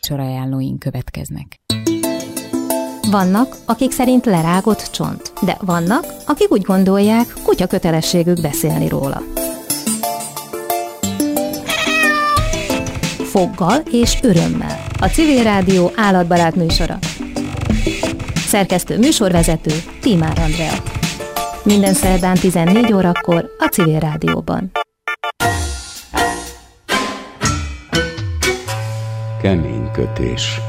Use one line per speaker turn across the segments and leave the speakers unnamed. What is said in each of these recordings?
műsorajánlóink következnek.
Vannak, akik szerint lerágott csont, de vannak, akik úgy gondolják, kutya kötelességük beszélni róla. Foggal és örömmel. A Civil Rádió állatbarát műsora. Szerkesztő műsorvezető Tímár Andrea. Minden szerdán 14 órakor a Civil Rádióban.
Keménykötés.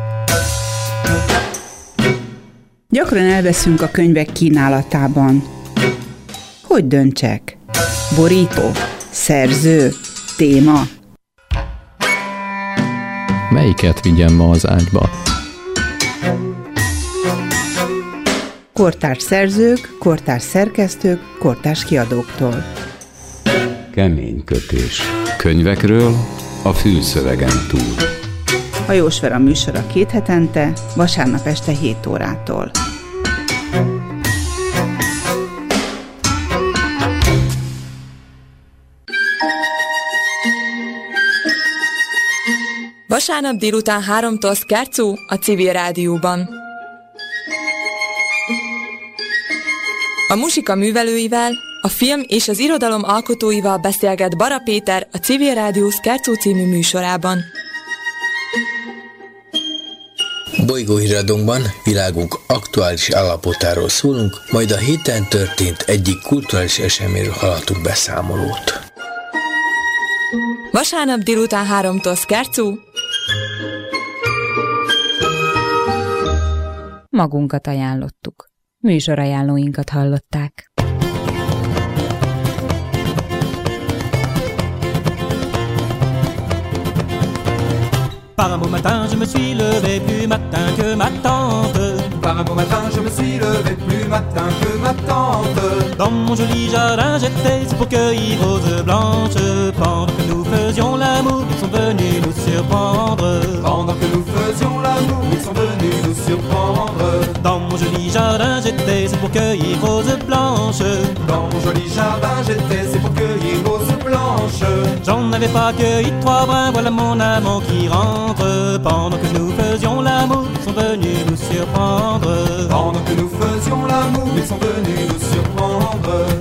Gyakran elveszünk a könyvek kínálatában. Hogy döntsek? Borító? Szerző? Téma?
Melyiket vigyem ma az ágyba?
Kortárs szerzők, kortárs szerkesztők, kortárs kiadóktól.
Keménykötés. Könyvekről a fülszövegen túl.
Hajós Vera műsora 2 hetente, vasárnap este 7 órától.
Vasárnap délután 3-tól Szkárcú a Civil Rádióban. A muzsika művelőivel, a film és az irodalom alkotóival beszélget Bara Péter a Civil Rádió Szkárcú című műsorában.
Bolygóhíradónkban világunk aktuális állapotáról szólunk, majd a héten történt egyik kulturális eseményről hallhatunk beszámolót.
Vasárnap délután 3-tól Szkárcú.
Magunkat ajánlottuk. Műsorajánlóinkat hallották.
Par un beau matin, je me suis levé plus matin que ma tante. Par un beau matin, je me suis levé plus matin que ma tante. Dans mon joli jardin, j'étais pour cueillir roses blanches. Pendant que nous faisions l'amour, ils sont venus nous surprendre. Pendant que nous faisions l'amour, ils sont venus nous surprendre. Dans mon joli jardin, j'étais pour cueillir roses blanches. Dans mon joli jardin, j'étais pour cueillir roses blanches. J'en avais pas cueilli 3 brins, voilà mon amant qui rentre. Pendant que nous faisions l'amour, ils sont venus nous surprendre. Pendant que nous faisions l'amour, ils sont venus nous surprendre.